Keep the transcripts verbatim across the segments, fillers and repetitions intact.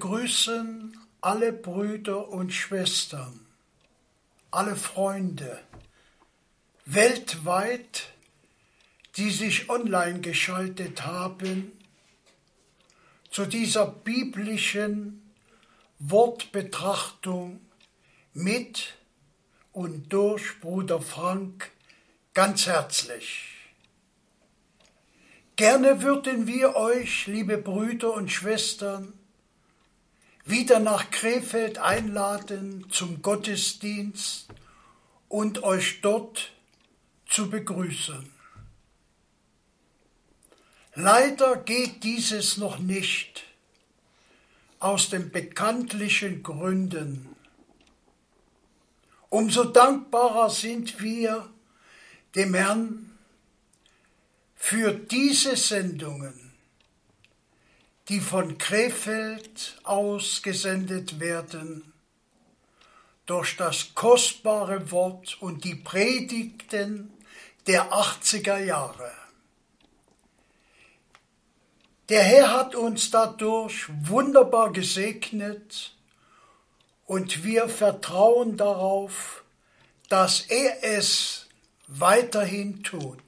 begrüßen alle Brüder und Schwestern, alle Freunde weltweit, die sich online geschaltet haben, zu dieser biblischen Wortbetrachtung mit und durch Bruder Frank ganz herzlich. Gerne würden wir euch, liebe Brüder und Schwestern, wieder nach Krefeld einladen zum Gottesdienst und euch dort zu begrüßen. Leider geht dieses noch nicht, aus den bekanntlichen Gründen. Umso dankbarer sind wir dem Herrn für diese Sendungen, die von Krefeld ausgesendet werden, durch das kostbare Wort und die Predigten der achtziger Jahre. Der Herr hat uns dadurch wunderbar gesegnet und wir vertrauen darauf, dass er es weiterhin tut.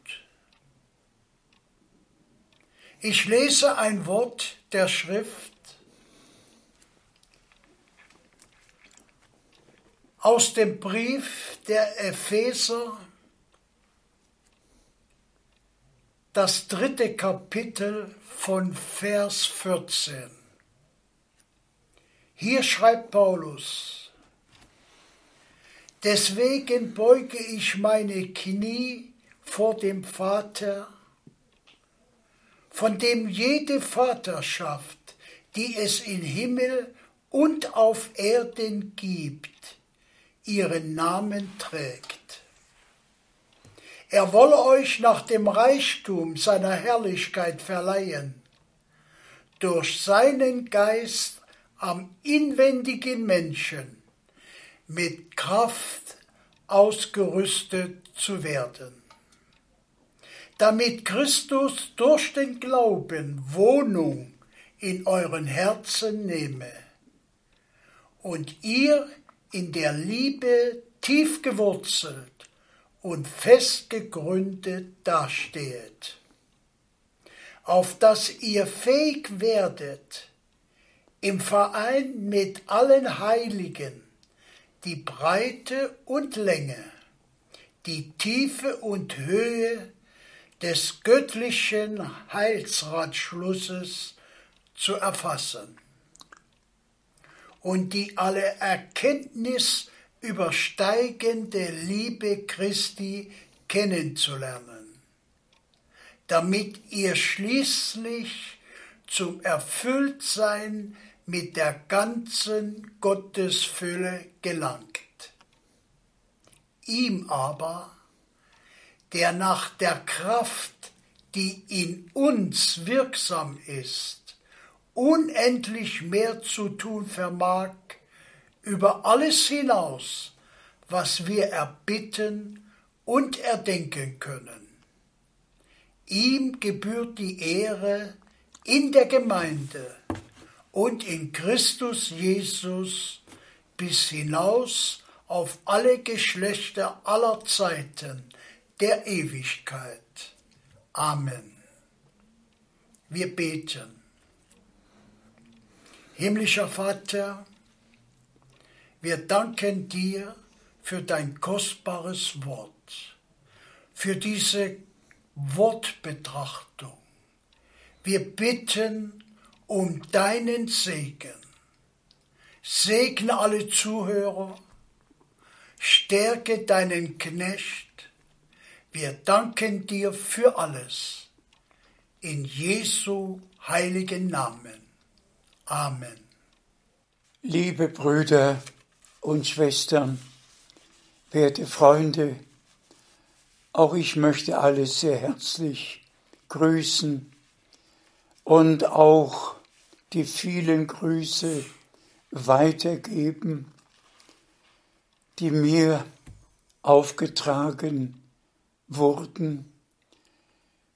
Ich lese ein Wort der Schrift aus dem Brief der Epheser, das dritte Kapitel von Vers vierzehn. Hier schreibt Paulus: Deswegen beuge ich meine Knie vor dem Vater, von dem jede Vaterschaft, die es in Himmel und auf Erden gibt, ihren Namen trägt. Er wolle euch nach dem Reichtum seiner Herrlichkeit verleihen, durch seinen Geist am inwendigen Menschen mit Kraft ausgerüstet zu werden, damit Christus durch den Glauben Wohnung in euren Herzen nehme und ihr in der Liebe tief gewurzelt und fest gegründet dastehet, auf dass ihr fähig werdet, im Verein mit allen Heiligen die Breite und Länge, die Tiefe und Höhe des göttlichen Heilsratschlusses zu erfassen und die alle Erkenntnis übersteigende Liebe Christi kennenzulernen, damit ihr schließlich zum Erfülltsein mit der ganzen Gottesfülle gelangt. Ihm aber, der nach der Kraft, die in uns wirksam ist, unendlich mehr zu tun vermag, über alles hinaus, was wir erbitten und erdenken können. Ihm gebührt die Ehre in der Gemeinde und in Christus Jesus bis hinaus auf alle Geschlechter aller Zeiten der Ewigkeit. Amen. Wir beten. Himmlischer Vater, wir danken dir für dein kostbares Wort, für diese Wortbetrachtung. Wir bitten um deinen Segen. Segne alle Zuhörer, stärke deinen Knecht. Wir danken dir für alles. In Jesu heiligen Namen. Amen. Liebe Brüder und Schwestern, werte Freunde, auch ich möchte alle sehr herzlich grüßen und auch die vielen Grüße weitergeben, die mir aufgetragen wurden,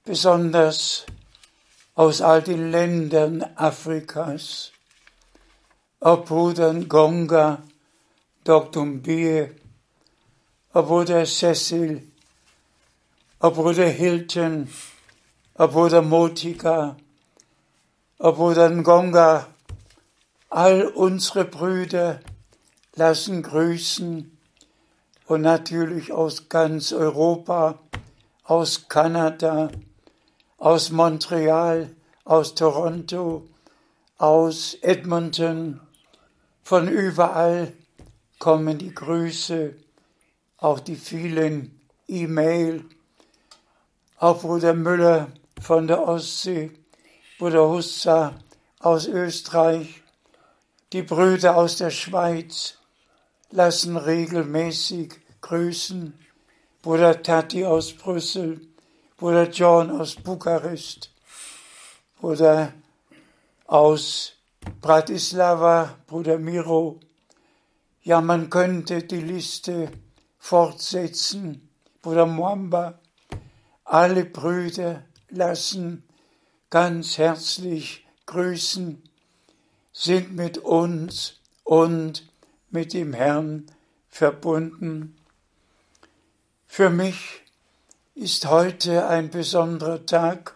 besonders aus all den Ländern Afrikas, ob Bruder Ngonga, Doktor Mbie, ob Bruder Cecil, ob Bruder Hilton, ob Bruder Motika, ob Bruder Ngonga, all unsere Brüder lassen grüßen und natürlich aus ganz Europa, aus Kanada, aus Montreal, aus Toronto, aus Edmonton, von überall kommen die Grüße, auch die vielen E-Mail, auch Bruder Müller von der Ostsee, Bruder Hussa aus Österreich, die Brüder aus der Schweiz lassen regelmäßig grüßen, Bruder Tati aus Brüssel, Bruder John aus Bukarest, Bruder aus Bratislava, Bruder Miro. Ja, man könnte die Liste fortsetzen. Bruder Mwamba, alle Brüder lassen ganz herzlich grüßen, sind mit uns und mit dem Herrn verbunden. Für mich ist heute ein besonderer Tag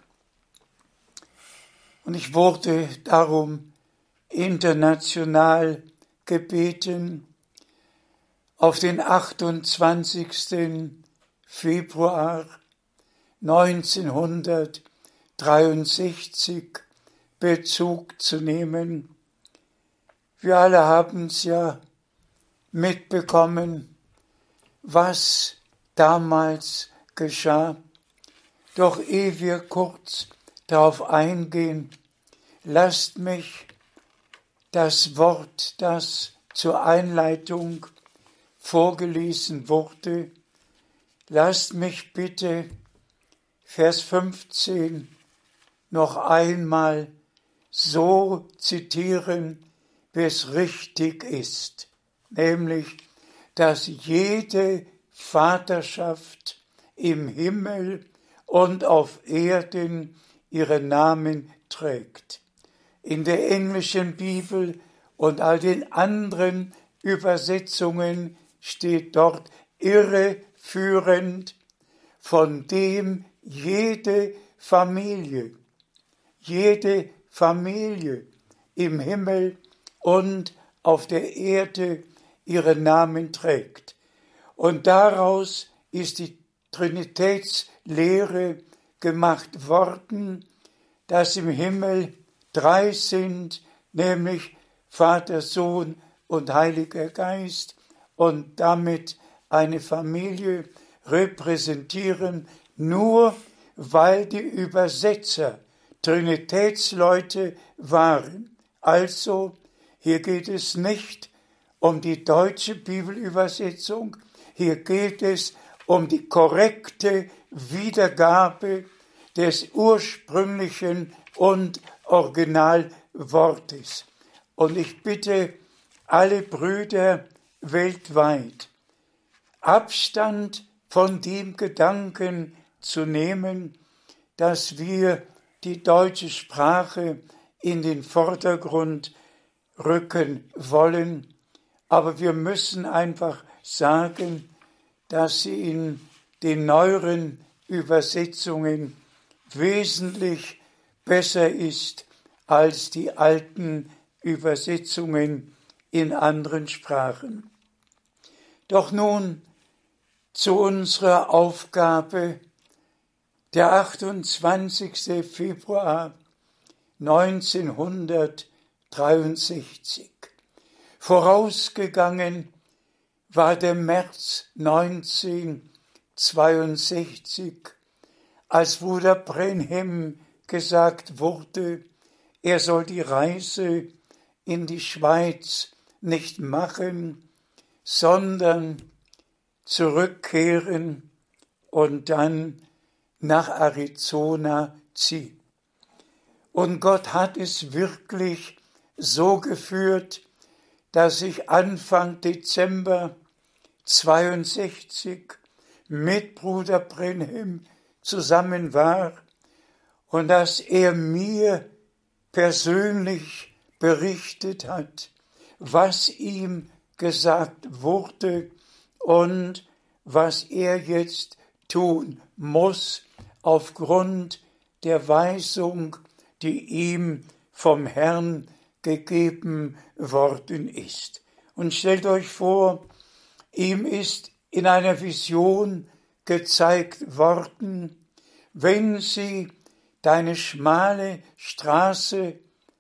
und ich wurde darum international gebeten, auf den achtundzwanzigsten Februar neunzehnhundertdreiundsechzig Bezug zu nehmen. Wir alle haben es ja mitbekommen, was damals geschah. Doch ehe wir kurz darauf eingehen, lasst mich das Wort, das zur Einleitung vorgelesen wurde, lasst mich bitte Vers fünfzehn noch einmal so zitieren, wie es richtig ist, nämlich, dass jede Vaterschaft im Himmel und auf Erden ihren Namen trägt. In der englischen Bibel und all den anderen Übersetzungen steht dort irreführend, von dem jede Familie, jede Familie im Himmel und auf der Erde ihren Namen trägt. Und daraus ist die Trinitätslehre gemacht worden, dass im Himmel drei sind, nämlich Vater, Sohn und Heiliger Geist, und damit eine Familie repräsentieren, nur weil die Übersetzer Trinitätsleute waren. Also, hier geht es nicht um die deutsche Bibelübersetzung, hier geht es um die korrekte Wiedergabe des ursprünglichen und Originalwortes. Und ich bitte alle Brüder weltweit, Abstand von dem Gedanken zu nehmen, dass wir die deutsche Sprache in den Vordergrund rücken wollen. Aber wir müssen einfach sagen, dass sie in den neueren Übersetzungen wesentlich besser ist als die alten Übersetzungen in anderen Sprachen. Doch nun zu unserer Aufgabe, der achtundzwanzigsten Februar neunzehnhundertdreiundsechzig. Vorausgegangen war der März neunzehnhundertzweiundsechzig, als Bruder Branham gesagt wurde, er soll die Reise in die Schweiz nicht machen, sondern zurückkehren und dann nach Arizona ziehen. Und Gott hat es wirklich so geführt, dass ich Anfang Dezember zweiundsechzig mit Bruder Branham zusammen war und dass er mir persönlich berichtet hat, was ihm gesagt wurde und was er jetzt tun muss aufgrund der Weisung, die ihm vom Herrn gegeben worden ist. Und stellt euch vor, ihm ist in einer Vision gezeigt worden, wenn sie deine schmale Straße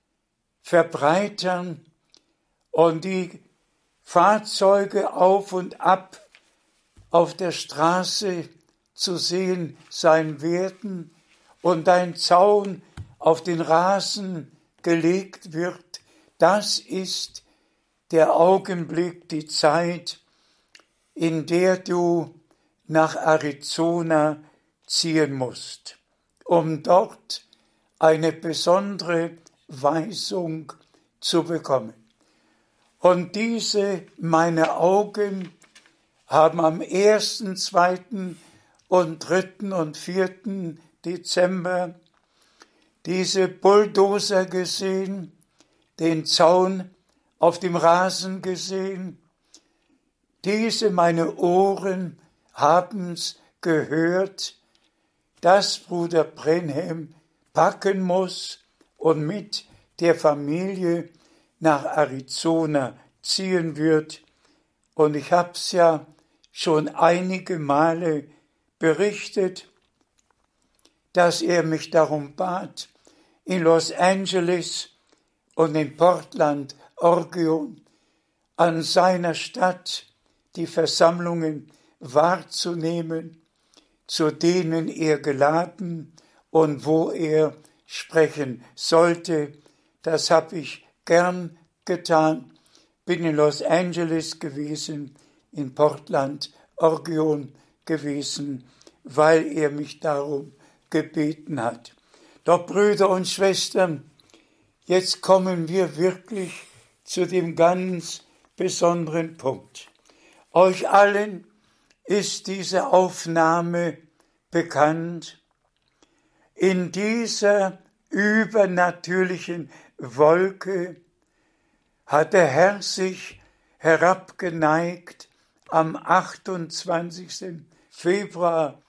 verbreitern und die Fahrzeuge auf und ab auf der Straße zu sehen sein werden und ein Zaun auf den Rasen gelegt wird, das ist der Augenblick, die Zeit, in der du nach Arizona ziehen musst, um dort eine besondere Weisung zu bekommen. Und diese meine Augen haben am ersten, zweiten und dritten und vierten Dezember diese Bulldozer gesehen, den Zaun auf dem Rasen gesehen. Diese meine Ohren haben's gehört, dass Bruder Branham packen muss und mit der Familie nach Arizona ziehen wird. Und ich hab's ja schon einige Male berichtet, dass er mich darum bat, in Los Angeles und in Portland, Oregon, an seiner Stadt die Versammlungen wahrzunehmen, zu denen er geladen und wo er sprechen sollte. Das habe ich gern getan. Bin in Los Angeles gewesen, in Portland, Oregon gewesen, weil er mich darum gebeten hat. Doch Brüder und Schwestern, jetzt kommen wir wirklich zu dem ganz besonderen Punkt. Euch allen ist diese Aufnahme bekannt. In dieser übernatürlichen Wolke hat der Herr sich herabgeneigt am achtundzwanzigsten Februar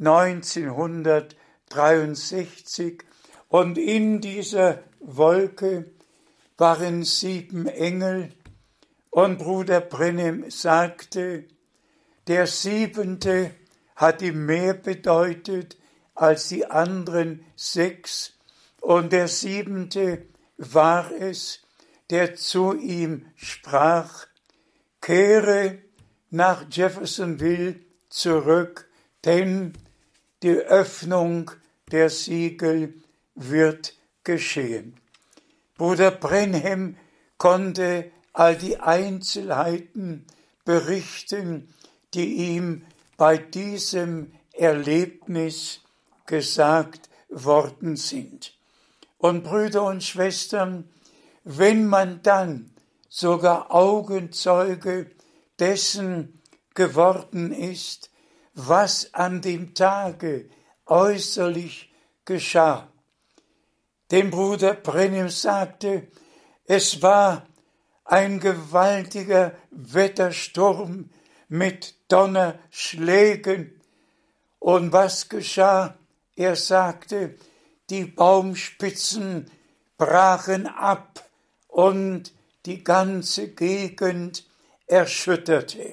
neunzehnhundertdreiundsechzig und in dieser Wolke waren sieben Engel und Bruder Branham sagte, der siebente hat ihm mehr bedeutet als die anderen sechs und der siebente war es, der zu ihm sprach, kehre nach Jeffersonville zurück, denn die Öffnung der Siegel wird geschehen. Bruder Branham konnte all die Einzelheiten berichten, die ihm bei diesem Erlebnis gesagt worden sind. Und Brüder und Schwestern, wenn man dann sogar Augenzeuge dessen geworden ist, was an dem Tage äußerlich geschah. Dem Bruder Branham sagte, es war ein gewaltiger Wettersturm mit Donnerschlägen. Und was geschah? Er sagte, die Baumspitzen brachen ab und die ganze Gegend erschütterte.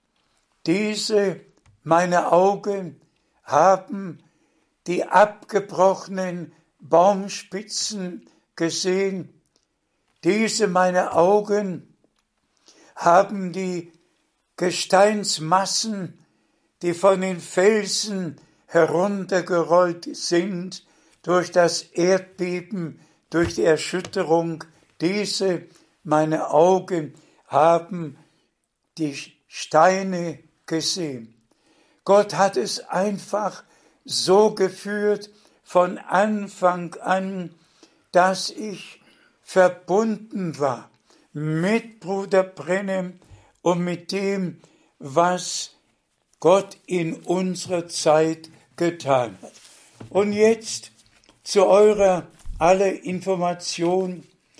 Diese, meine Augen, haben die abgebrochenen Baumspitzen gesehen. Diese, meine Augen, haben die Gesteinsmassen, die von den Felsen heruntergerollt sind, durch das Erdbeben, durch die Erschütterung, diese, meine Augen, haben die Steine gesehen. Gott hat es einfach so geführt von Anfang an, dass ich verbunden war mit Bruder Branham und mit dem, was Gott in unserer Zeit getan hat. Und jetzt zu eurer aller Information.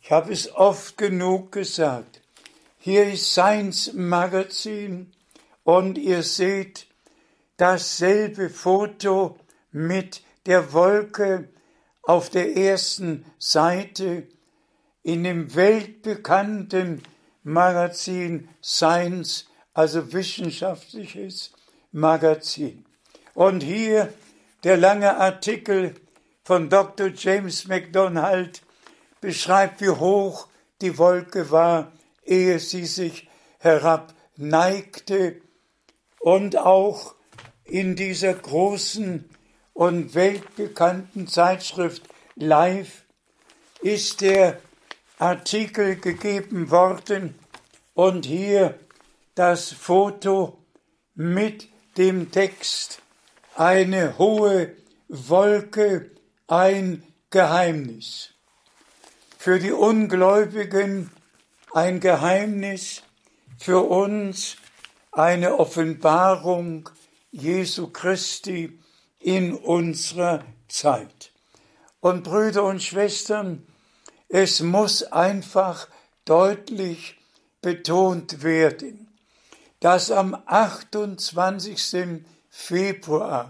Ich habe es oft genug gesagt. Hier ist Science Magazine und ihr seht dasselbe Foto mit der Wolke auf der ersten Seite in dem weltbekannten Magazin Science, also wissenschaftliches Magazin. Und hier der lange Artikel von Doktor James McDonald beschreibt, wie hoch die Wolke war, ehe sie sich herabneigte. Und auch in dieser großen und weltbekannten Zeitschrift Life ist der Artikel gegeben worden und hier das Foto mit dem Text: Eine hohe Wolke, ein Geheimnis. Für die Ungläubigen ein Geheimnis, für uns eine Offenbarung Jesu Christi in unserer Zeit. Und Brüder und Schwestern, es muss einfach deutlich betont werden, dass am achtundzwanzigsten Februar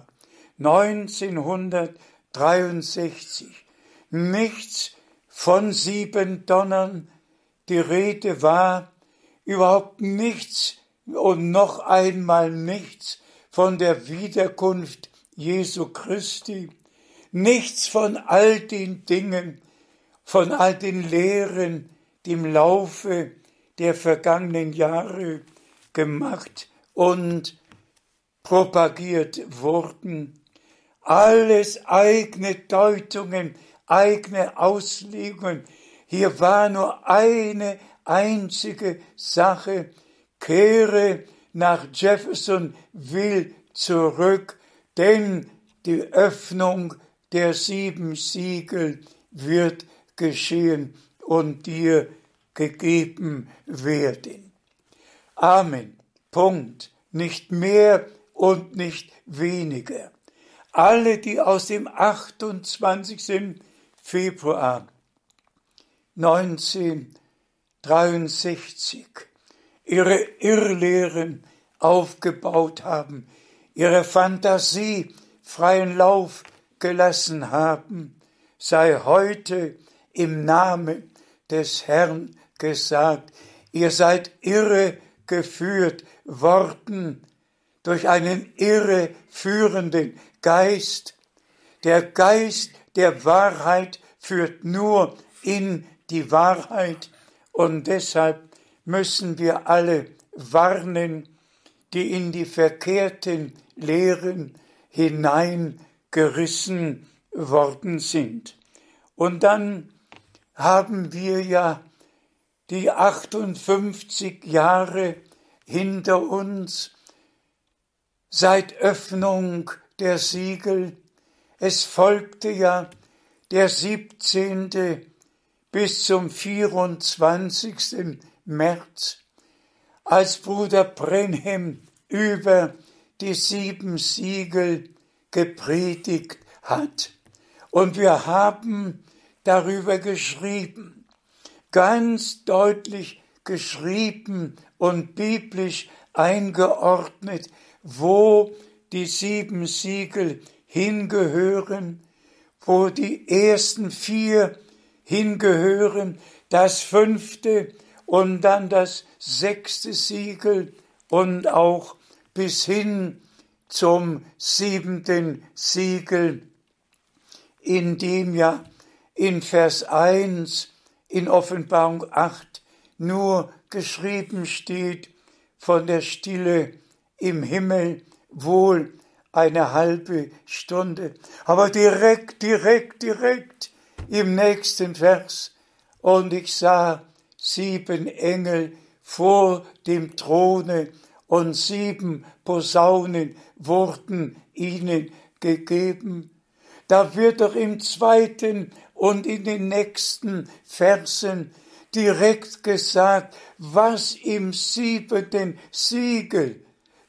neunzehnhundertdreiundsechzig nichts von sieben Donnern die Rede war, überhaupt nichts und noch einmal nichts von der Wiederkunft Jesu Christi, nichts von all den Dingen, von all den Lehren, die im Laufe der vergangenen Jahre gemacht und propagiert wurden. Alles eigene Deutungen, eigene Auslegungen. Hier war nur eine einzige Sache: Kehre nach Jeffersonville zurück, denn die Öffnung der sieben Siegel wird geschehen und dir gegeben werden. Amen. Punkt. Nicht mehr und nicht weniger. Alle, die aus dem achtundzwanzigsten Februar neunzehnhundertdreiundsechzig ihre Irrlehren aufgebaut haben, ihre Fantasie freien Lauf gelassen haben, sei heute im Namen des Herrn gesagt: Ihr seid irregeführt worden durch einen irreführenden Geist. Der Geist der Wahrheit führt nur in die Wahrheit, und deshalb müssen wir alle warnen, die in die verkehrten Lehren hineingerissen worden sind. Und dann haben wir ja die achtundfünfzig Jahre hinter uns seit Öffnung der Siegel. Es folgte ja der siebzehnte bis zum vierundzwanzigsten März, als Bruder Branham über die sieben Siegel gepredigt hat. Und wir haben darüber geschrieben, ganz deutlich geschrieben und biblisch eingeordnet, wo die sieben Siegel hingehören, wo die ersten vier hingehören, das fünfte und dann das sechste Siegel und auch bis hin zum siebenten Siegel, in dem ja in Vers eins in Offenbarung acht nur geschrieben steht von der Stille im Himmel, wohl eine halbe Stunde. Aber direkt, direkt, direkt im nächsten Vers: Und ich sah sieben Engel vor dem Throne, und sieben Posaunen wurden ihnen gegeben. Da wird doch im zweiten und in den nächsten Versen direkt gesagt, was im siebenten Siegel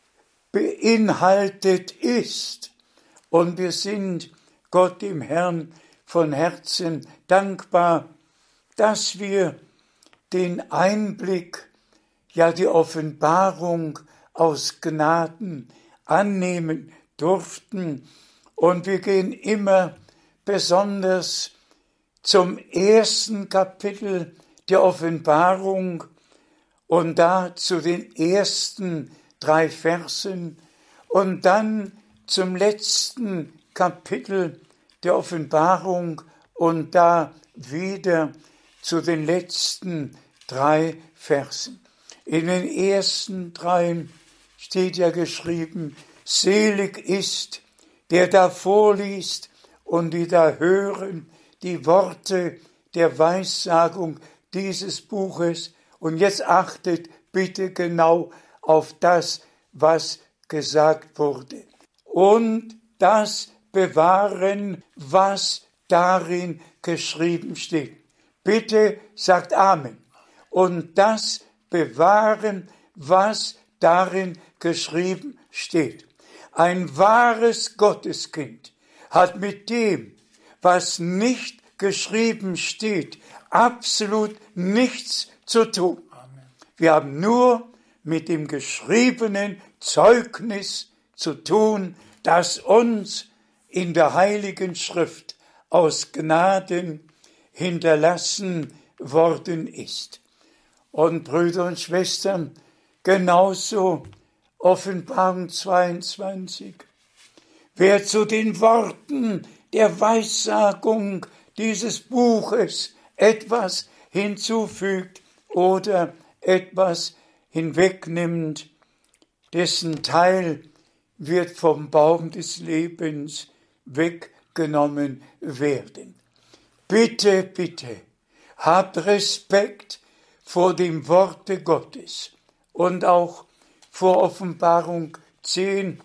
beinhaltet ist. Und wir sind Gott dem Herrn von Herzen dankbar, dass wir den Einblick, ja die Offenbarung aus Gnaden annehmen durften. Und wir gehen immer besonders zum ersten Kapitel der Offenbarung und da zu den ersten drei Versen und dann zum letzten Kapitel der Offenbarung und da wieder zu den letzten drei Versen. In den ersten dreien steht ja geschrieben, selig ist, der da vorliest und die da hören die Worte der Weissagung dieses Buches. Und jetzt achtet bitte genau auf das, was gesagt wurde. Und das bewahren, was darin geschrieben steht. Bitte sagt Amen. Und das bewahren, was darin geschrieben steht. Ein wahres Gotteskind hat mit dem, was nicht geschrieben steht, absolut nichts zu tun. Amen. Wir haben nur mit dem geschriebenen Zeugnis zu tun, das uns in der Heiligen Schrift aus Gnaden hinterlassen worden ist. Und Brüder und Schwestern, genauso Offenbarung zweiundzwanzig. Wer zu den Worten der Weissagung dieses Buches etwas hinzufügt oder etwas hinwegnimmt, dessen Teil wird vom Baum des Lebens weggenommen werden. Bitte, bitte, habt Respekt vor dem Worte Gottes und auch vor Offenbarung zehn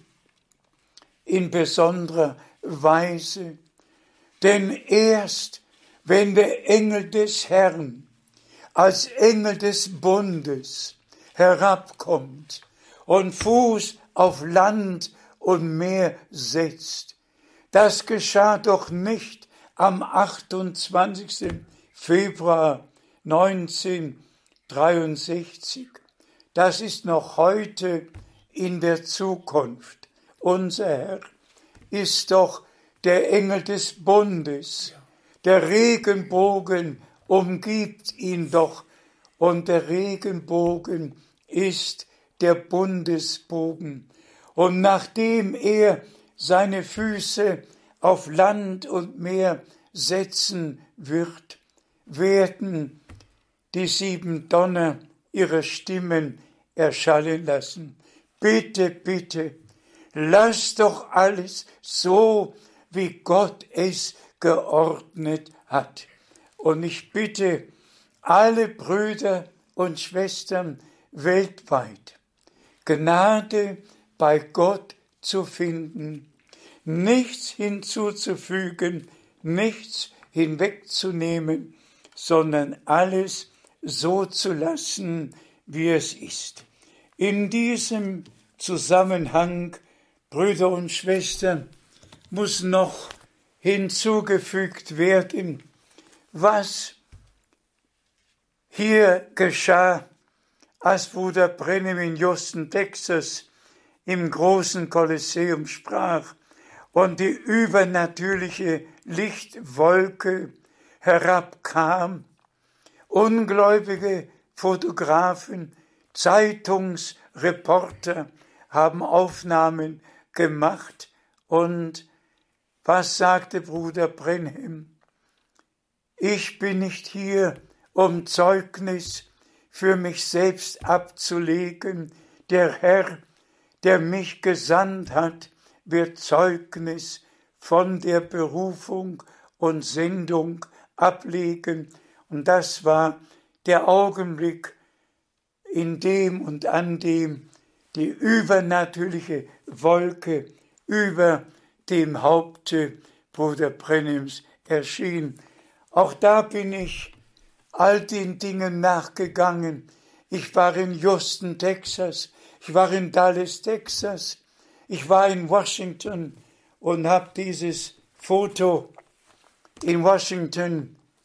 in besonderer Weise. Denn erst wenn der Engel des Herrn als Engel des Bundes herabkommt und Fuß auf Land und Meer setzt, das geschah doch nicht am achtundzwanzigsten Februar neunzehnhundertdreiundsechzig. Das ist noch heute in der Zukunft. Unser Herr ist doch der Engel des Bundes. Der Regenbogen umgibt ihn doch und der Regenbogen ist der Bundesbogen. Und nachdem er seine Füße auf Land und Meer setzen wird, werden die sieben Donner ihre Stimmen erschallen lassen. Bitte, bitte, lass doch alles so, wie Gott es geordnet hat. Und ich bitte alle Brüder und Schwestern weltweit, Gnade bei Gott zu finden, nichts hinzuzufügen, nichts hinwegzunehmen, sondern alles so zu lassen, wie es ist. In diesem Zusammenhang, Brüder und Schwestern, muss noch hinzugefügt werden, was hier geschah, als Bruder Brenhem in Houston, Texas, im großen Kolosseum sprach und die übernatürliche Lichtwolke herabkam. Ungläubige Fotografen, Zeitungsreporter haben Aufnahmen gemacht. Und was sagte Bruder Brenhem? Ich bin nicht hier, um Zeugnis für mich selbst abzulegen. Der Herr, der mich gesandt hat, wird Zeugnis von der Berufung und Sendung ablegen. Und das war der Augenblick, in dem und an dem die übernatürliche Wolke über dem Haupte Bruder Brenhems erschien. Auch da bin ich all den Dingen nachgegangen. Ich war in Houston, Texas. Ich war in Dallas, Texas. Ich war in Washington und habe dieses Foto in Washington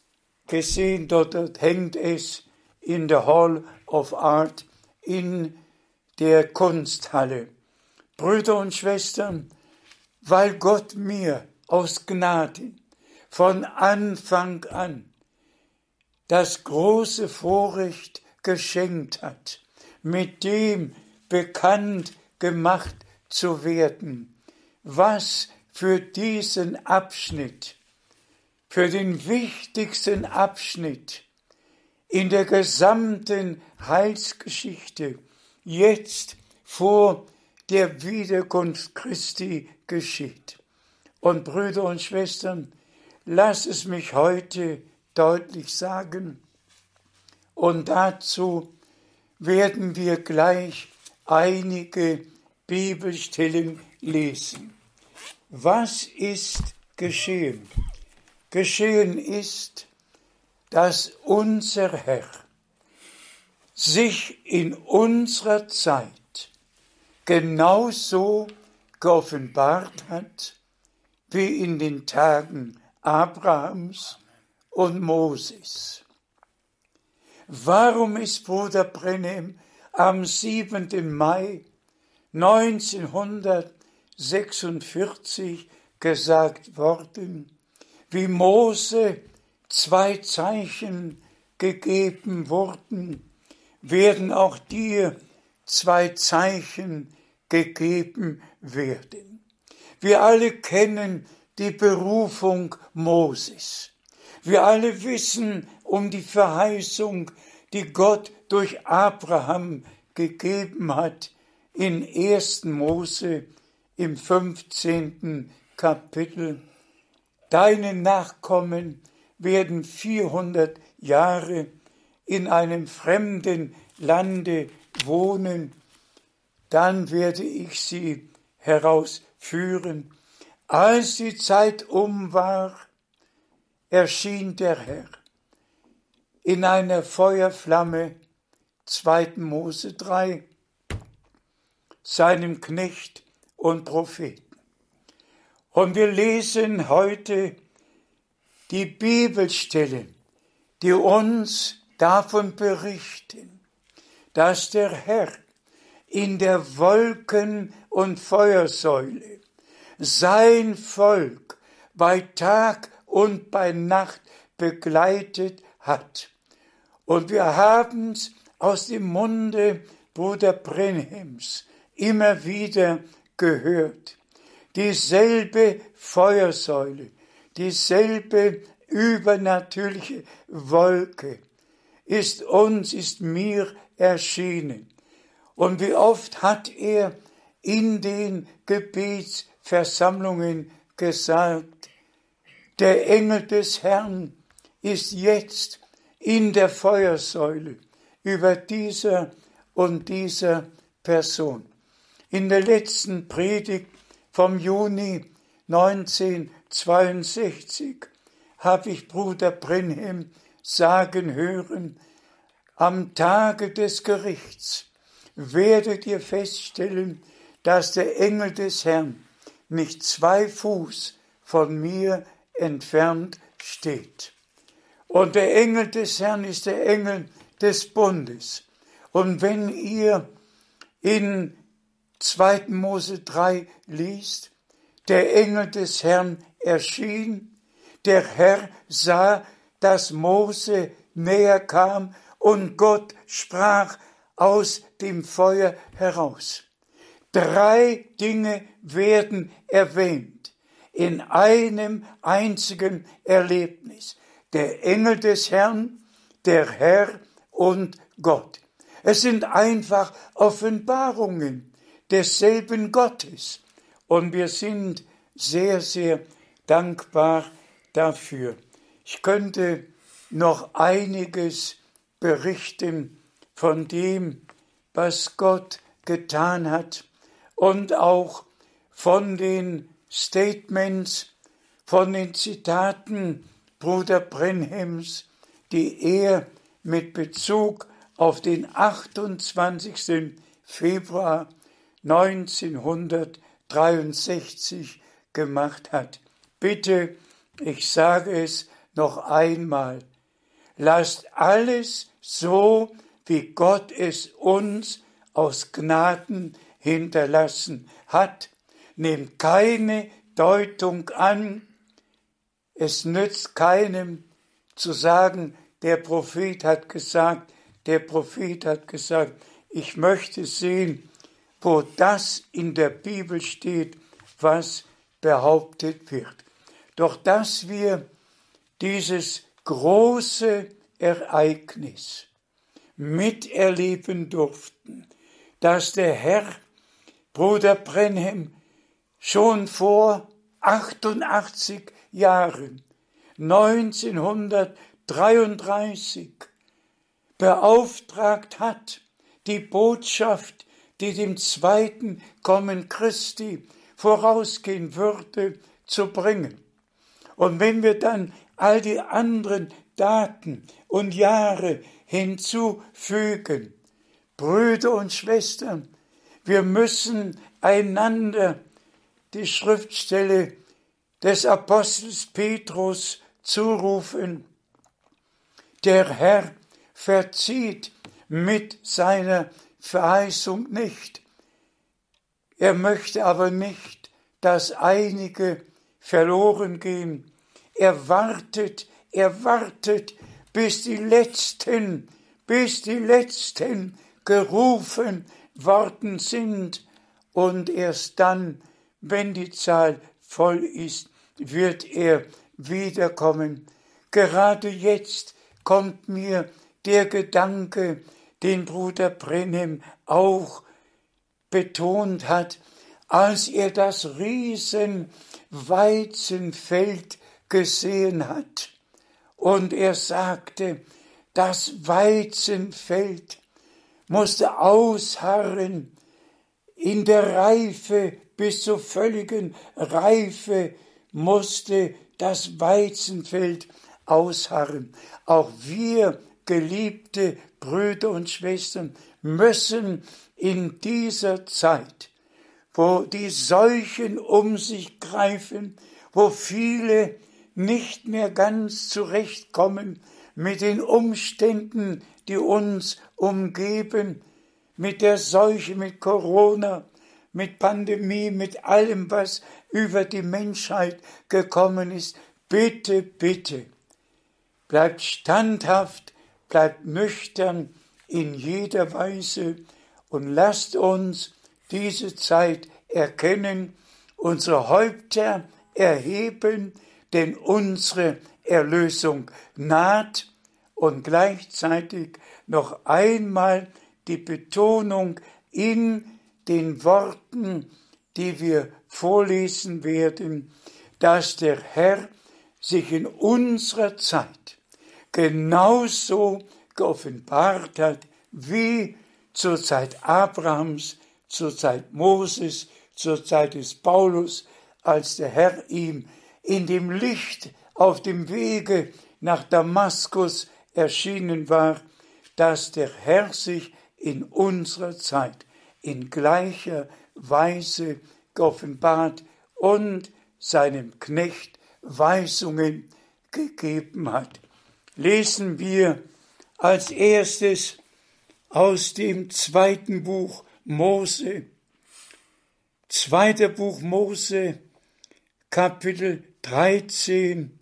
gesehen, dort, dort hängt es in der Hall of Art in der Kunsthalle. Brüder und Schwestern, weil Gott mir aus Gnade von Anfang an das große Vorrecht geschenkt hat, mit dem bekannt gemacht zu werden, was für diesen Abschnitt, für den wichtigsten Abschnitt in der gesamten Heilsgeschichte jetzt vor der Wiederkunft Christi geschieht. Und Brüder und Schwestern, lasst es mich heute deutlich sagen, und dazu werden wir gleich einige Bibelstellen lesen. Was ist geschehen? Geschehen ist, dass unser Herr sich in unserer Zeit genauso geoffenbart hat wie in den Tagen Abrahams und Moses. Warum ist Bruder Branham am siebenten Mai neunzehnhundertsechsundvierzig gesagt worden, wie Mose zwei Zeichen gegeben wurden, werden auch dir zwei Zeichen gegeben werden. Wir alle kennen die Berufung Moses. Wir alle wissen um die Verheißung, die Gott durch Abraham gegeben hat, in ersten Mose im fünfzehnten Kapitel. Deine Nachkommen werden vierhundert Jahre in einem fremden Lande wohnen, dann werde ich sie herausführen. Als die Zeit um war, erschien der Herr in einer Feuerflamme, zweiten Mose drei, seinem Knecht und Propheten. Und wir lesen heute die Bibelstellen, die uns davon berichten, dass der Herr in der Wolken- und Feuersäule sein Volk bei Tag und bei Nacht begleitet hat. Und wir haben es aus dem Munde Bruder Branhams immer wieder gehört. Dieselbe Feuersäule, dieselbe übernatürliche Wolke ist uns, ist mir erschienen. Und wie oft hat er in den Gebetsversammlungen gesagt, der Engel des Herrn ist jetzt in der Feuersäule über dieser und dieser Person. In der letzten Predigt vom Juni neunzehnhundertzweiundsechzig habe ich Bruder Branham sagen hören, am Tage des Gerichts werdet ihr feststellen, dass der Engel des Herrn nicht zwei Fuß von mir entfernt steht. Und der Engel des Herrn ist der Engel des Bundes. Und wenn ihr in zweiten Mose drei liest, der Engel des Herrn erschien, der Herr sah, dass Mose näher kam und Gott sprach aus dem Feuer heraus. Drei Dinge werden erwähnt in einem einzigen Erlebnis. Der Engel des Herrn, der Herr und Gott. Es sind einfach Offenbarungen desselben Gottes. Und wir sind sehr, sehr dankbar dafür. Ich könnte noch einiges berichten von dem, was Gott getan hat und auch von den Statements, von den Zitaten Bruder Branhams, die er mit Bezug auf den achtundzwanzigsten Februar neunzehnhundertdreiundsechzig gemacht hat. Bitte, ich sage es noch einmal, lasst alles so, wie Gott es uns aus Gnaden hinterlassen hat. Nehmt keine Deutung an. Es nützt keinem zu sagen, der Prophet hat gesagt, der Prophet hat gesagt. Ich möchte sehen, wo das in der Bibel steht, was behauptet wird. Doch dass wir dieses große Ereignis miterleben durften, dass der Herr Bruder Branham schon vor achtundachtzig Jahren, neunzehnhundertdreiunddreißig, beauftragt hat, die Botschaft, die dem zweiten Kommen Christi vorausgehen würde, zu bringen. Und wenn wir dann all die anderen Daten und Jahre hinzufügen, Brüder und Schwestern, wir müssen einander die Schriftstelle des Apostels Petrus zurufen. Der Herr verzieht mit seiner Verheißung nicht. Er möchte aber nicht, dass einige verloren gehen. Er wartet, er wartet, bis die Letzten, bis die Letzten gerufen worden sind. Und erst dann, wenn die Zahl voll ist, wird er wiederkommen. Gerade jetzt kommt mir der Gedanke, den Bruder Branham auch betont hat, als er das riesen Weizenfeld gesehen hat. Und er sagte, das Weizenfeld musste ausharren in der Reife, bis zur völligen Reife musste das Weizenfeld ausharren. Auch wir, geliebte Brüder und Schwestern, müssen in dieser Zeit, wo die Seuchen um sich greifen, wo viele nicht mehr ganz zurechtkommen mit den Umständen, die uns umgeben, mit der Seuche, mit Corona, mit Pandemie, mit allem, was über die Menschheit gekommen ist. Bitte, bitte, bleibt standhaft, bleibt nüchtern in jeder Weise und lasst uns diese Zeit erkennen, unsere Häupter erheben, denn unsere Erlösung naht, und gleichzeitig noch einmal die Betonung in den Worten, die wir vorlesen werden, dass der Herr sich in unserer Zeit genauso geoffenbart hat wie zur Zeit Abrahams, zur Zeit Moses, zur Zeit des Paulus, als der Herr ihm in dem Licht auf dem Wege nach Damaskus erschienen war, dass der Herr sich in unserer Zeit in gleicher Weise geoffenbart und seinem Knecht Weisungen gegeben hat. Lesen wir als erstes aus dem zweiten Buch Mose. Zweiter Buch Mose, Kapitel dreizehn,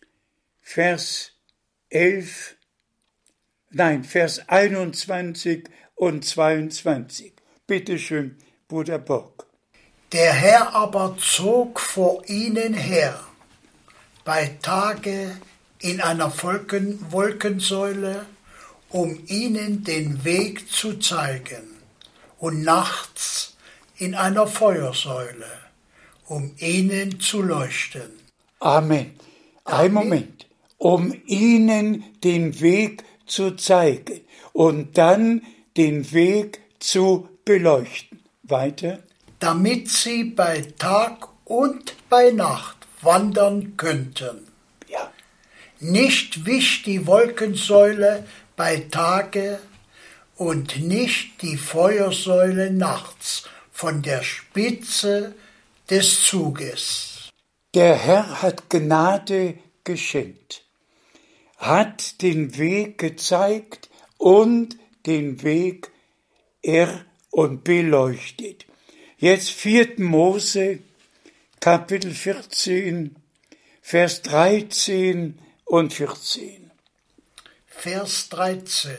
Vers elf, nein, Vers einundzwanzig und zweiundzwanzig. Bitte schön, Bruder Bock. Der Herr aber zog vor ihnen her, bei Tage in einer Wolken- Wolkensäule, um ihnen den Weg zu zeigen, und nachts in einer Feuersäule, um ihnen zu leuchten. Amen. Ein Moment. Um ihnen den Weg zu zeigen und dann den Weg zu beleuchten. Weiter. Damit sie bei Tag und bei Nacht wandern könnten. Ja. Nicht wich die Wolkensäule bei Tage und nicht die Feuersäule nachts von der Spitze des Zuges. Der Herr hat Gnade geschenkt. hat den Weg gezeigt und den Weg er und beleuchtet. Jetzt vierten Mose, Kapitel vierzehn, Vers dreizehn und vierzehn. Vers dreizehn.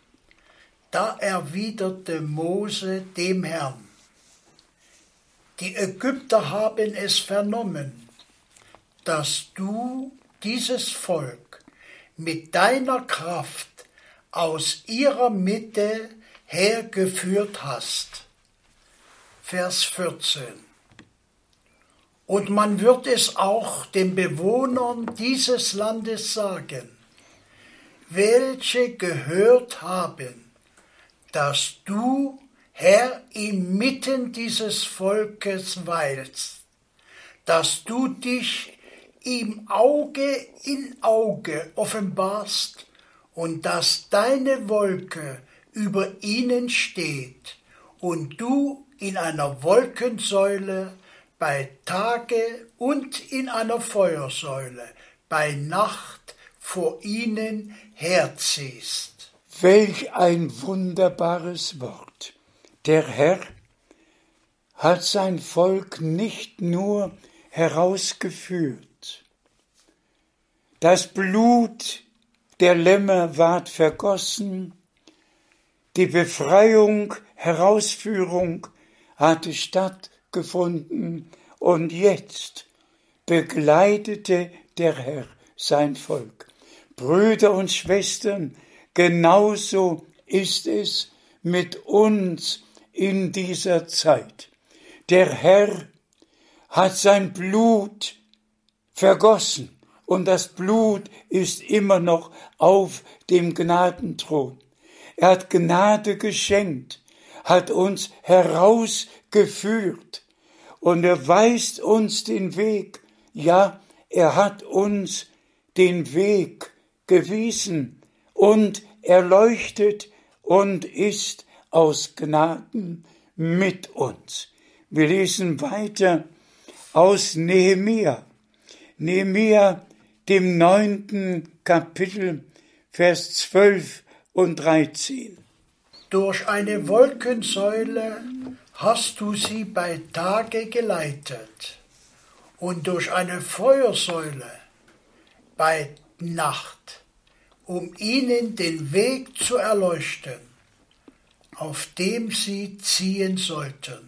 Da erwiderte Mose dem Herrn: Die Ägypter haben es vernommen, dass du dieses Volk mit deiner Kraft aus ihrer Mitte hergeführt hast. Vers vierzehn. Und man wird es auch den Bewohnern dieses Landes sagen, welche gehört haben, dass du, Herr, inmitten dieses Volkes weilst, dass du dich ihm Auge in Auge offenbarst und dass deine Wolke über ihnen steht und du in einer Wolkensäule bei Tage und in einer Feuersäule bei Nacht vor ihnen herziehst. Welch ein wunderbares Wort! Der Herr hat sein Volk nicht nur herausgeführt. Das Blut der Lämmer ward vergossen, die Befreiung, Herausführung hatte stattgefunden und jetzt begleitete der Herr sein Volk. Brüder und Schwestern, genauso ist es mit uns in dieser Zeit. Der Herr hat sein Blut vergossen und das Blut ist immer noch auf dem Gnadenthron. Er hat Gnade geschenkt, hat uns herausgeführt und er weist uns den Weg. Ja, er hat uns den Weg gewiesen und erleuchtet und ist aus Gnaden mit uns. Wir lesen weiter aus Nehemia. Nehemia, dem neunten Kapitel, Vers zwölf und dreizehn. Durch eine Wolkensäule hast du sie bei Tage geleitet und durch eine Feuersäule bei Nacht, um ihnen den Weg zu erleuchten, auf dem sie ziehen sollten.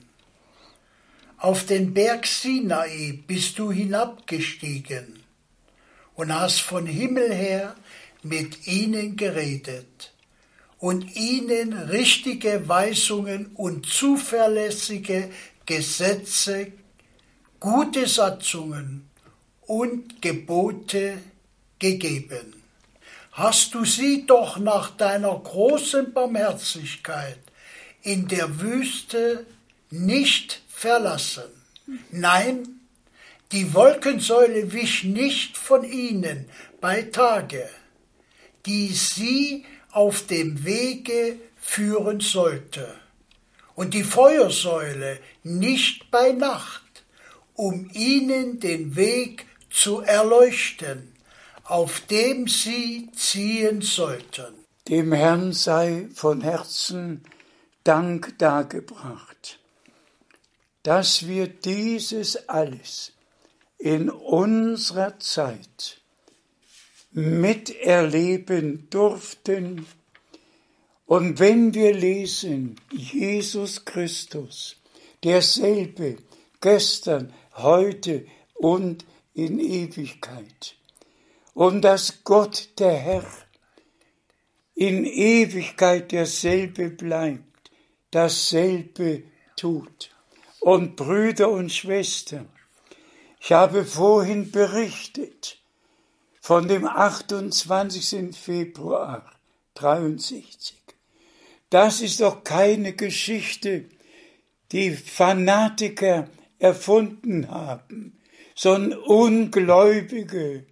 Auf den Berg Sinai bist du hinabgestiegen und hast von Himmel her mit ihnen geredet und ihnen richtige Weisungen und zuverlässige Gesetze, gute Satzungen und Gebote gegeben. Hast du sie doch nach deiner großen Barmherzigkeit in der Wüste nicht verlassen. Nein, die Wolkensäule wich nicht von ihnen bei Tage, die sie auf dem Wege führen sollte, und die Feuersäule nicht bei Nacht, um ihnen den Weg zu erleuchten, auf dem sie ziehen sollten. Dem Herrn sei von Herzen Dank dargebracht, dass wir dieses alles in unserer Zeit miterleben durften. Und wenn wir lesen, Jesus Christus, derselbe gestern, heute und in Ewigkeit, und dass Gott, der Herr, in Ewigkeit derselbe bleibt, dasselbe tut. Und Brüder und Schwestern, ich habe vorhin berichtet von dem achtundzwanzigsten Februar dreiundsechzig. Das ist doch keine Geschichte, die Fanatiker erfunden haben, sondern ungläubige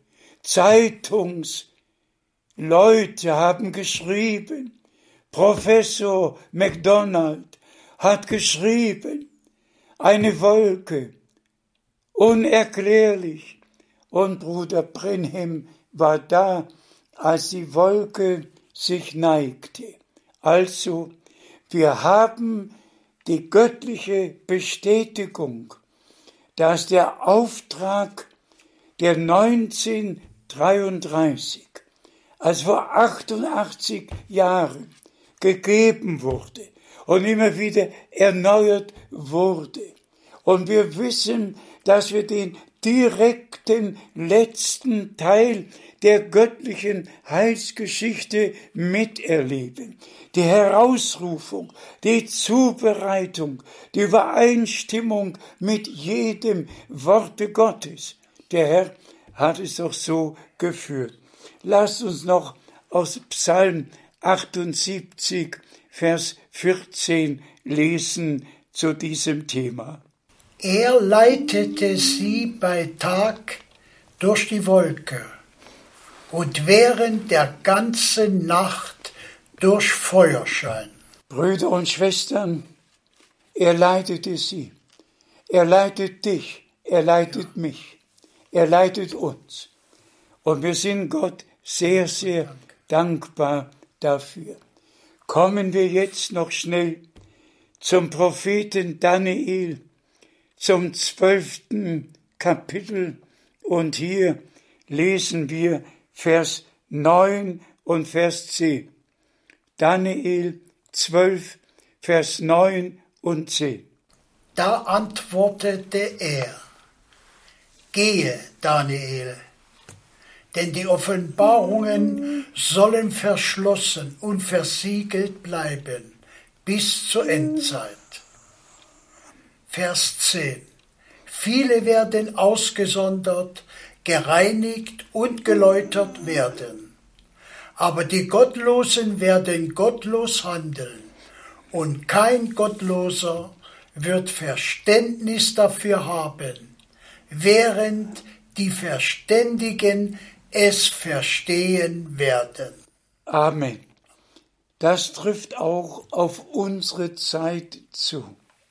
Zeitungsleute haben geschrieben. Professor MacDonald hat geschrieben, eine Wolke, unerklärlich. Und Bruder Brenhem war da als die Wolke sich neigte. Also, wir haben die göttliche Bestätigung, dass der Auftrag der neunzehnhundertdreiunddreißig, als vor achtundachtzig Jahren gegeben wurde und immer wieder erneuert wurde. Und wir wissen, dass wir den direkten letzten Teil der göttlichen Heilsgeschichte miterleben. Die Herausrufung, die Zubereitung, die Übereinstimmung mit jedem Worte Gottes. Der Herr hat es doch so geführt. Lasst uns noch aus Psalm achtundsiebzig, Vers vierzehn lesen zu diesem Thema. Er leitete sie bei Tag durch die Wolke und während der ganzen Nacht durch Feuerschein. Brüder und Schwestern, er leitete sie, er leitet dich, er leitet ja. mich, er leitet uns. Und wir sind Gott sehr, sehr Dank. dankbar dafür. Kommen wir jetzt noch schnell zum Propheten Daniel, zum zwölften Kapitel, und hier lesen wir Vers neun und Vers zehn. Daniel zwölf, Vers neun und zehn. Da antwortete er: Gehe, Daniel, denn die Offenbarungen sollen verschlossen und versiegelt bleiben bis zur Endzeit. Vers zehn. Viele werden ausgesondert, gereinigt und geläutert werden. Aber die Gottlosen werden gottlos handeln, und kein Gottloser wird Verständnis dafür haben, während die Verständigen es verstehen werden. Amen. Das trifft auch auf unsere Zeit zu.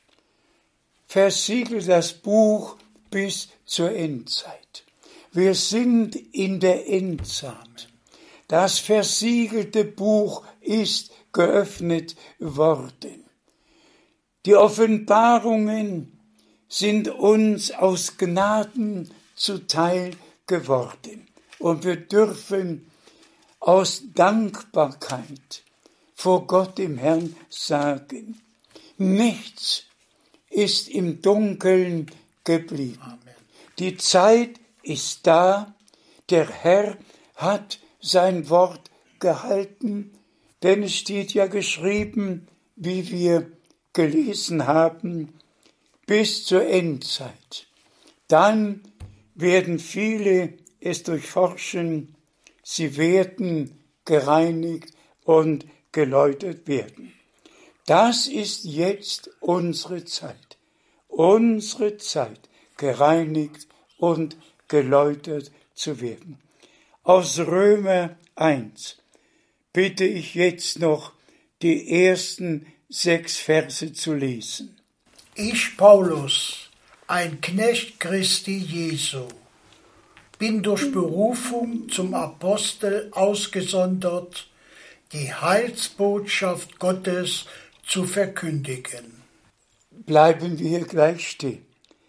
Versiegle das Buch bis zur Endzeit. Wir sind in der Endzeit. Das versiegelte Buch ist geöffnet worden. Die Offenbarungen sind uns aus Gnaden zuteil geworden. Und wir dürfen aus Dankbarkeit vor Gott dem Herrn sagen: Nichts ist im Dunkeln geblieben. Amen. Die Zeit ist da, der Herr hat sein Wort gehalten, denn es steht ja geschrieben, wie wir gelesen haben, bis zur Endzeit. Dann werden viele es durchforschen, sie werden gereinigt und geläutert werden. Das ist jetzt unsere Zeit, unsere Zeit, gereinigt und geläutert zu werden. Aus Römer eins bitte ich jetzt noch, die ersten sechs Verse zu lesen. Ich, Paulus, ein Knecht Christi Jesu, bin durch Berufung zum Apostel ausgesondert, die Heilsbotschaft Gottes zu verkündigen. Bleiben wir hier gleich stehen.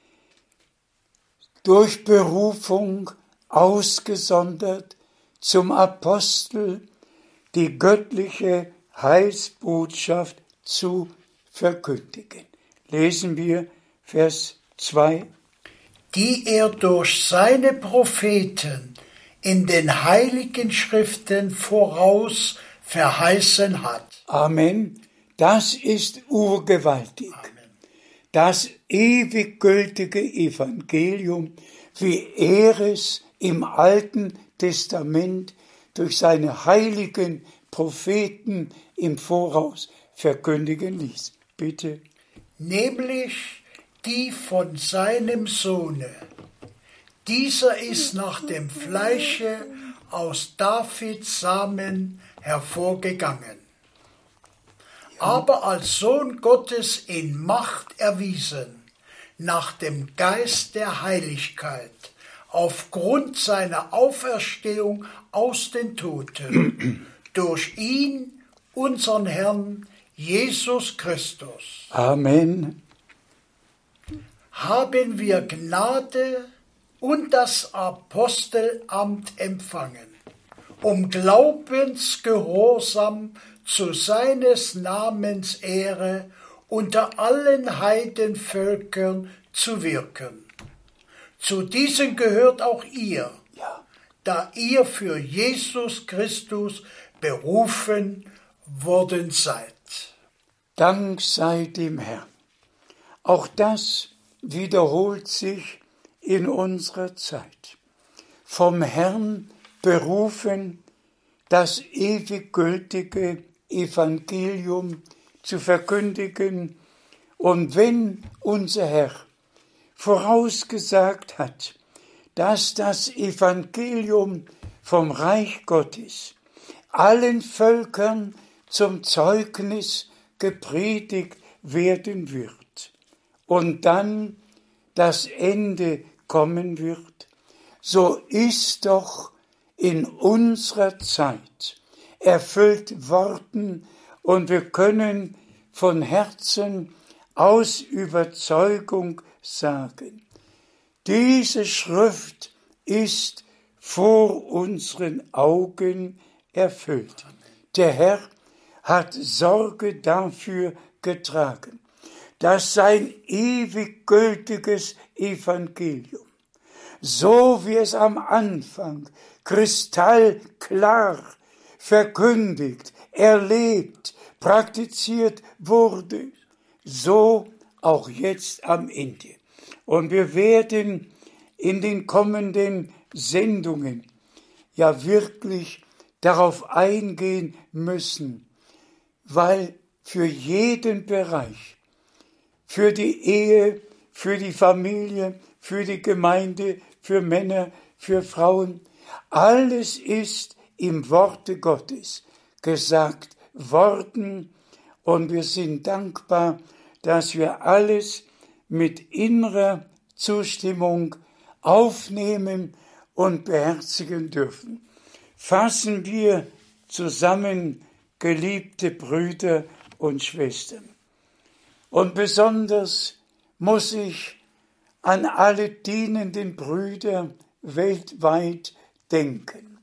Durch Berufung ausgesondert zum Apostel, die göttliche Heilsbotschaft zu verkündigen. Lesen wir Vers zwei. Die er durch seine Propheten in den heiligen Schriften voraus verheißen hat. Amen. Das ist urgewaltig. Amen. Das ewig gültige Evangelium, wie er es im Alten Testament durch seine heiligen Propheten im Voraus verkündigen ließ. Bitte. Nämlich die von seinem Sohne. Dieser ist nach dem Fleische aus Davids Samen hervorgegangen, aber als Sohn Gottes in Macht erwiesen, nach dem Geist der Heiligkeit, aufgrund seiner Auferstehung aus den Toten, durch ihn, unseren Herrn Jesus Christus. Amen. Haben wir Gnade und das Apostelamt empfangen, um Glaubensgehorsam zu seines Namens Ehre unter allen Heidenvölkern zu wirken. Zu diesen gehört auch ihr, Ja. da ihr für Jesus Christus berufen worden seid. Dank sei dem Herrn. Auch das wiederholt sich in unserer Zeit. Vom Herrn berufen, das ewig gültige Evangelium zu verkündigen. Und wenn unser Herr vorausgesagt hat, dass das Evangelium vom Reich Gottes allen Völkern zum Zeugnis gepredigt werden wird und dann das Ende kommen wird, so ist doch in unserer Zeit erfüllt worden und wir können von Herzen aus Überzeugung sagen, diese Schrift ist vor unseren Augen erfüllt. Der Herr hat Sorge dafür getragen, dass sein ewig gültiges Evangelium, so wie es am Anfang kristallklar verkündigt, erlebt, praktiziert wurde, so auch jetzt am Ende. Und wir werden in den kommenden Sendungen ja wirklich darauf eingehen müssen, weil für jeden Bereich, für die Ehe, für die Familie, für die Gemeinde, für Männer, für Frauen, alles ist im Worte Gottes gesagt worden und wir sind dankbar, dass wir alles mit innerer Zustimmung aufnehmen und beherzigen dürfen. Fassen wir zusammen, geliebte Brüder und Schwestern. Und besonders muss ich an alle dienenden Brüder weltweit denken.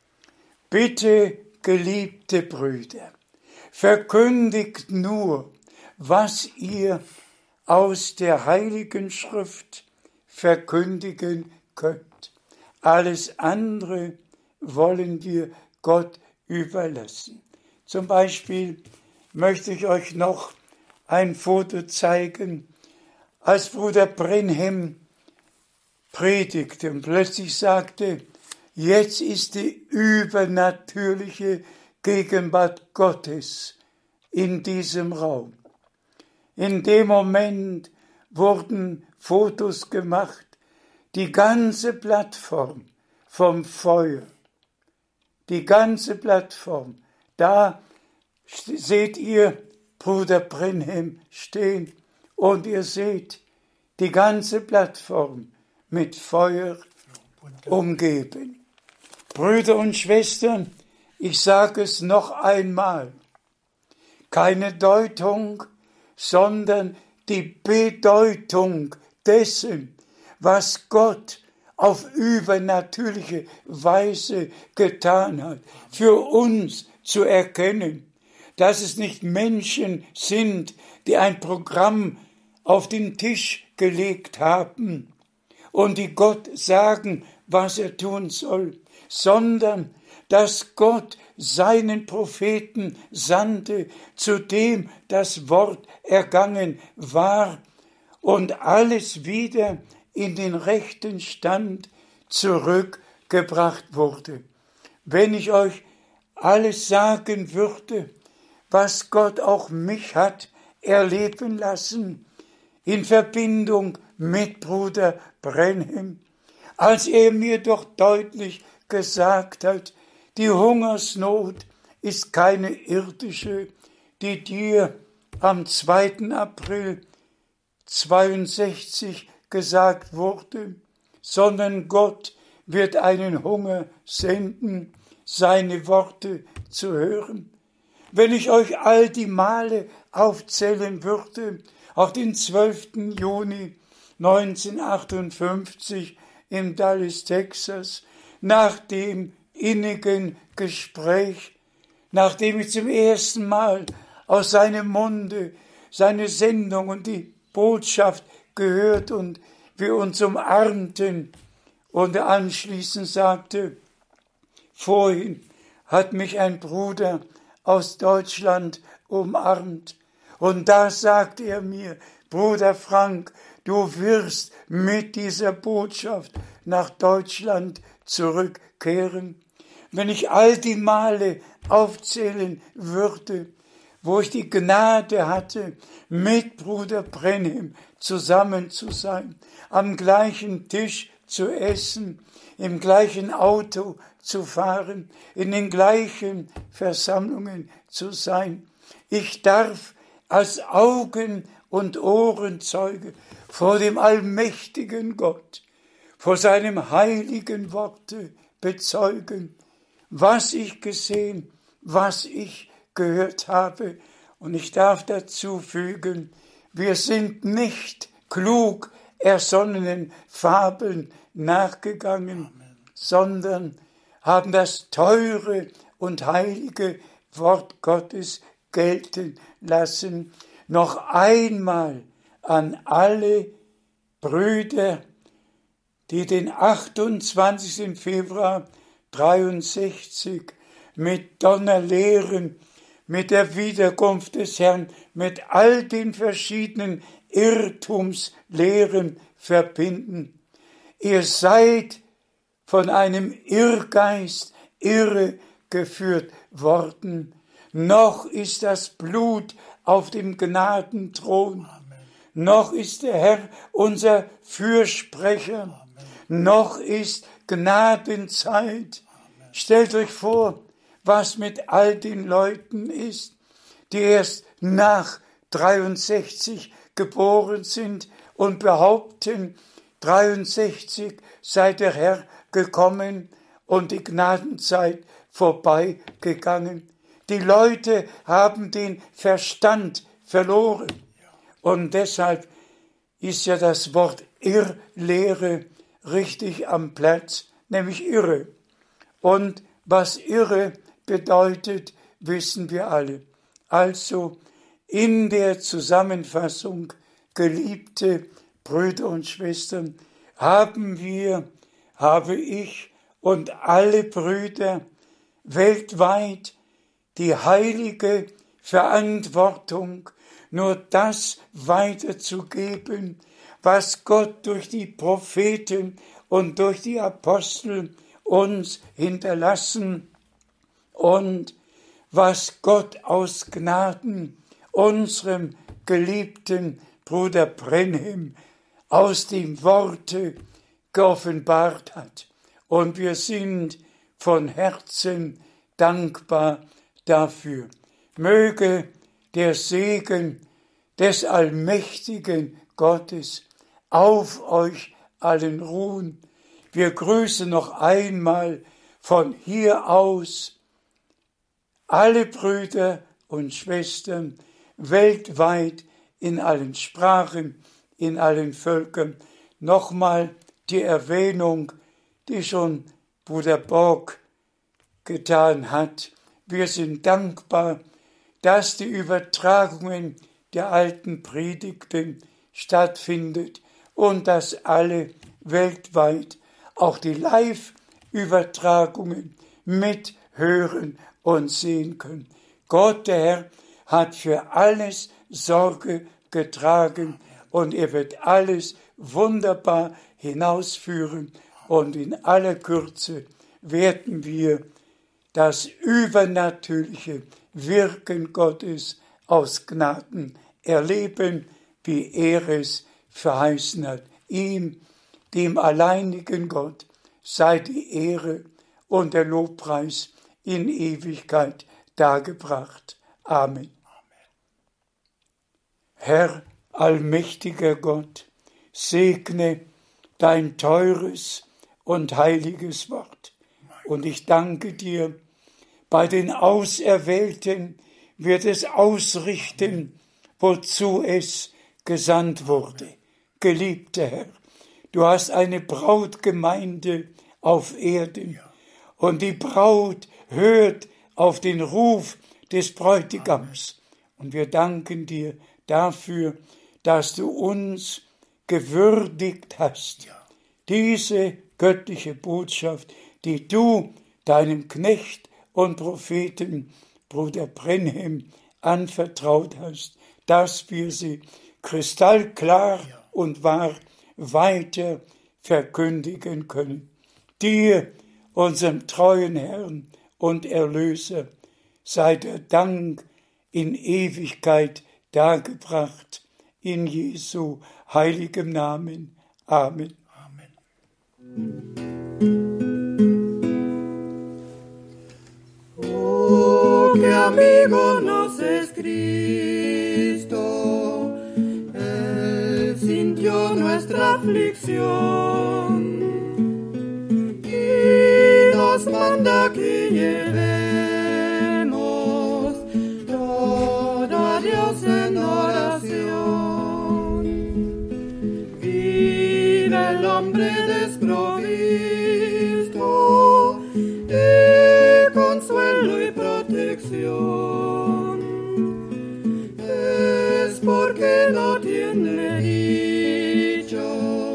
Bitte, geliebte Brüder, verkündigt nur, was ihr aus der Heiligen Schrift verkündigen könnt. Alles andere wollen wir Gott überlassen. Zum Beispiel möchte ich euch noch ein Foto zeigen, als Bruder Brenhem predigte und plötzlich sagte, jetzt ist die übernatürliche Gegenwart Gottes in diesem Raum. In dem Moment wurden Fotos gemacht, die ganze Plattform vom Feuer, die ganze Plattform, da seht ihr Bruder Brenhem stehen und ihr seht die ganze Plattform mit Feuer umgeben. Brüder und Schwestern, ich sage es noch einmal, keine Deutung, sondern die Bedeutung dessen, was Gott auf übernatürliche Weise getan hat, für uns zu erkennen, dass es nicht Menschen sind, die ein Programm auf den Tisch gelegt haben und die Gott sagen, was er tun soll, sondern dass Gott seinen Propheten sandte, zu dem das Wort ergangen war und alles wieder in den rechten Stand zurückgebracht wurde. Wenn ich euch alles sagen würde, was Gott auch mich hat erleben lassen, in Verbindung mit Bruder Brenhem, als er mir doch deutlich gesagt hat, die Hungersnot ist keine irdische, die dir am zweiten April zweiundsechzig gesagt wurde, sondern Gott wird einen Hunger senden, seine Worte zu hören. Wenn ich euch all die Male aufzählen würde, auch den zwölften Juni neunzehnhundertachtundfünfzig in Dallas, Texas, nach dem innigen Gespräch, nachdem ich zum ersten Mal aus seinem Munde seine Sendung und die Botschaft gehört und wir uns umarmten und er anschließend sagte, vorhin hat mich ein Bruder aus Deutschland umarmt und da sagt er mir, Bruder Frank, du wirst mit dieser Botschaft nach Deutschland zurückkehren. Wenn ich all die Male aufzählen würde, wo ich die Gnade hatte, mit Bruder Branham zusammen zu sein, am gleichen Tisch zu essen, im gleichen Auto zu fahren, in den gleichen Versammlungen zu sein. Ich darf als Augen- und Ohrenzeuge vor dem allmächtigen Gott, vor seinem heiligen Worte bezeugen, was ich gesehen, was ich gehört habe. Und ich darf dazu fügen, wir sind nicht klug ersonnenen Fabeln nachgegangen, Amen. Sondern haben das teure und heilige Wort Gottes gelten lassen, noch einmal an alle Brüder, die den achtundzwanzigsten Februar dreiundsechzig mit Donnerlehren, mit der Wiederkunft des Herrn, mit all den verschiedenen Irrtumslehren verbinden. Ihr seid von einem Irrgeist irregeführt worden. Noch ist das Blut auf dem Gnadenthron. Amen. Noch ist der Herr unser Fürsprecher. Amen. Noch ist Gnadenzeit. Amen. Stellt euch vor, was mit all den Leuten ist, die erst nach dreiundsechzig geboren sind und behaupten, dreiundsechzig sei der Herr gekommen und die Gnadenzeit vorbeigegangen. Die Leute haben den Verstand verloren. Und deshalb ist ja das Wort Irrlehre richtig am Platz, nämlich irre. Und was irre bedeutet, wissen wir alle. Also in der Zusammenfassung, geliebte Brüder und Schwestern, haben wir, habe ich und alle Brüder weltweit die heilige Verantwortung, nur das weiterzugeben, was Gott durch die Propheten und durch die Apostel uns hinterlassen und was Gott aus Gnaden unserem geliebten Bruder Branham aus dem Worte geoffenbart hat. Und wir sind von Herzen dankbar dafür. Möge der Segen des allmächtigen Gottes auf euch allen ruhen. Wir grüßen noch einmal von hier aus alle Brüder und Schwestern weltweit in allen Sprachen, in allen Völkern. Nochmal die Erwähnung, die schon Bruder Borg getan hat. Wir sind dankbar, dass die Übertragungen der alten Predigten stattfindet und dass alle weltweit auch die Live-Übertragungen mithören und sehen können. Gott, der Herr, hat für alles Sorge getragen und er wird alles wunderbar hinausführen und in aller Kürze werden wir das übernatürliche Wirken Gottes aus Gnaden erleben, wie er es verheißen hat. Ihm, dem alleinigen Gott, sei die Ehre und der Lobpreis in Ewigkeit dargebracht. Amen. Herr, allmächtiger Gott, segne dein teures und heiliges Wort. Und ich danke dir, bei den Auserwählten wird es ausrichten, wozu es gesandt wurde. Geliebter Herr, du hast eine Brautgemeinde auf Erden und die Braut hört auf den Ruf des Bräutigams. Und wir danken dir dafür, dass du uns gewürdigt hast, diese göttliche Botschaft, die du deinem Knecht und Propheten Bruder Brenhem anvertraut hast, dass wir sie kristallklar und wahr weiter verkündigen können. Dir, unserem treuen Herrn und Erlöser, sei der Dank in Ewigkeit dargebracht, in Jesu heiligem Namen. Amen. Oh, qué amigo nos es Cristo, Él sintió nuestra aflicción y nos manda que llevemos todo a Dios en oración. Vive el hombre desprovisto de consuelo y protección, es porque no tiene dicho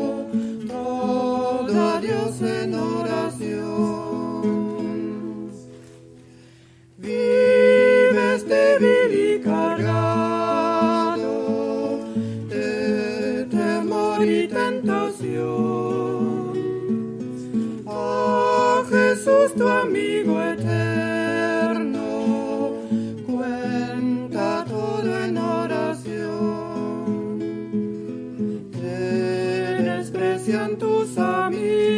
todo a Dios en oración. Vives débil y cargado de temor y tentación. A Jesús tu amigo eterno cuenta todo en oración. Te desprecian tus amigos